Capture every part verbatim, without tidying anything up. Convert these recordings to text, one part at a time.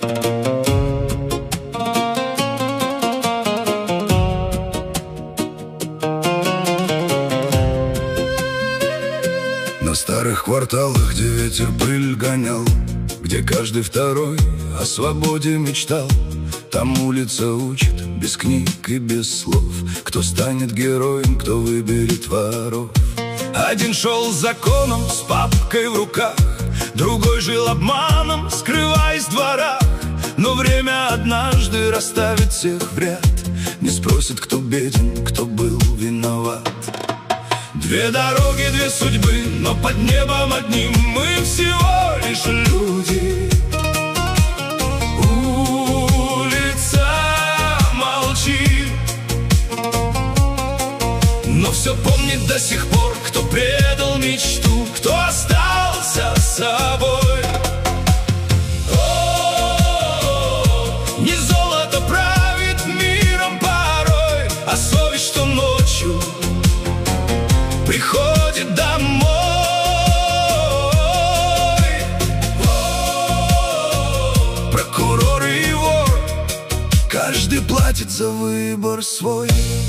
На старых кварталах, где ветер пыль гонял, где каждый второй о свободе мечтал, там улица учит без книг и без слов, кто станет героем, кто выберет воров. Один шел с законом, с папкой в руках, другой жил обманом, скрываясь в дворах. Но время однажды расставит всех в ряд, не спросит, кто беден, кто был виноват. Две дороги, две судьбы, но под небом одним мы всего лишь люди. Улица молчит, но все помнит до сих пор, кто предал мечту, кто остался собой. О, не золото правит миром порой, а совесть, что ночью приходит домой. О, прокурор и вор, каждый платит за выбор свой.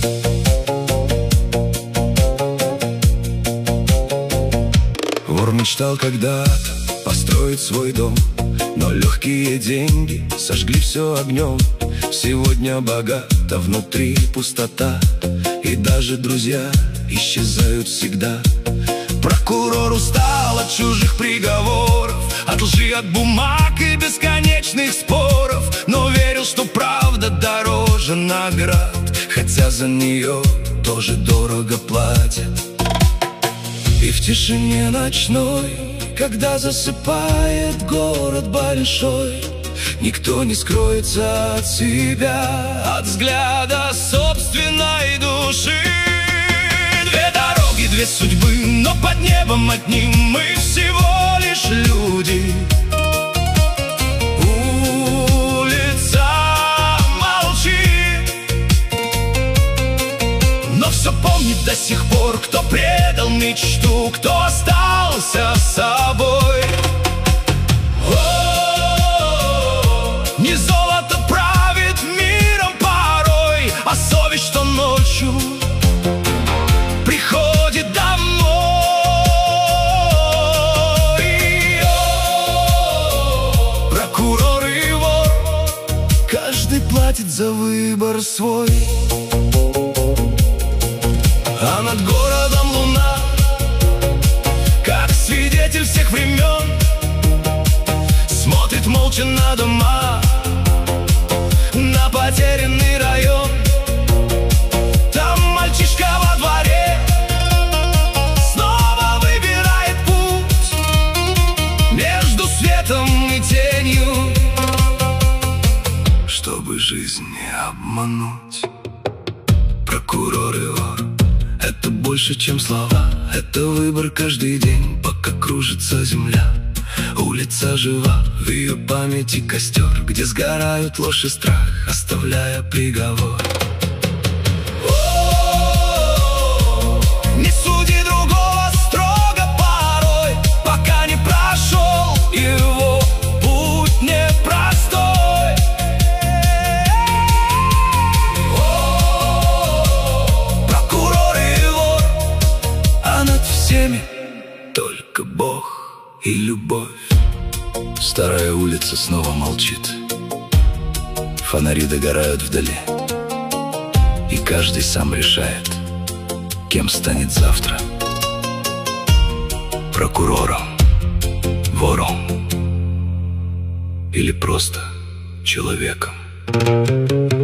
Вор мечтал когда-то построить свой дом, но легкие деньги сожгли все огнем. Сегодня богат, а внутри пустота, и даже друзья исчезают всегда. Прокурор устал от чужих приговоров, от лжи, от бумаг и бесконечных споров, но верил, что правда дороже наград, хотя за нее тоже дорого платят. И в тишине ночной, когда засыпает город большой, никто не скроется от себя, от взгляда собственной души. Две дороги, две судьбы, но под небом одним мы всего лишь люди. Улица молчит, но все помнит до сих пор, кто предал мечту, кто остался собой. О, не золото правит миром порой, а совесть, что ночью приходит домой. О, прокурор и вор, каждый платит за выбор свой. А над городом луна, как свидетель всех времен, смотрит молча на дома, на потерянный район. Там мальчишка во дворе снова выбирает путь между светом и тенью, чтобы жизнь не обмануть. Прокурор и вор — это больше, чем слова, это выбор каждый день, пока кружится земля. Улица жива, в ее памяти костер, где сгорают ложь и страх, оставляя приговор. О, не суди другого строго порой, пока не прошел его путь непростой. О, прокурор и вор, а над всеми только Бог и любовь. Старая улица снова молчит, фонари догорают вдали, и каждый сам решает, кем станет завтра: прокурором, вором или просто человеком.